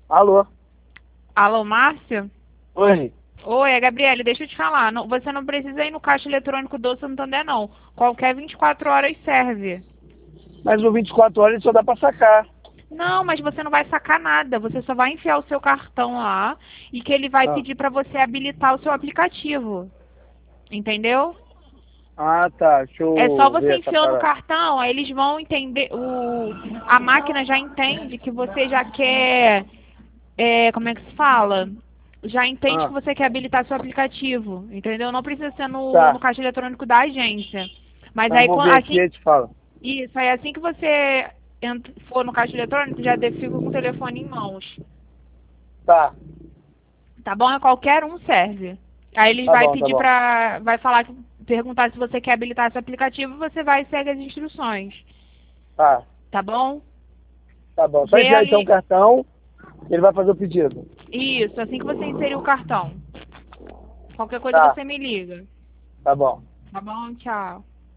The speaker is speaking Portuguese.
Alô? Alô, Márcia? Oi. Oi, é Gabriele, deixa eu te falar. Você não precisa ir no caixa eletrônico do Santander, não. Qualquer 24 horas serve. Mas o 24 horas só dá pra sacar. Não, mas você não vai sacar nada. Você só vai enfiar o seu cartão lá e que ele vai Ah, pedir para você habilitar o seu aplicativo. Entendeu? tá. Deixa É só eu você ver essa enfiando o parada. cartão, aí eles vão entender. A máquina já entende que você já quer. Como é que se fala? Já entende que Ah, você quer habilitar seu aplicativo, entendeu? Não precisa ser no tá. caixa eletrônico da agência. Mas Eu aí, vou ver aqui e assim, eu te falo. isso, aí assim que você for no caixa eletrônico, já fica com o telefone em mãos. Tá. Tá bom? É qualquer um serve. Aí eles Tá vai bom, tá pedir bom. vai falar, perguntar se você quer habilitar esse aplicativo, você vai e segue as instruções. Tá. Tá bom? Tá bom. Só Vê enviar então o ali. cartão, ele vai fazer o pedido. Isso, assim que você inserir o cartão. Qualquer coisa Tá. você me liga. Tá bom. Tá bom? Tchau.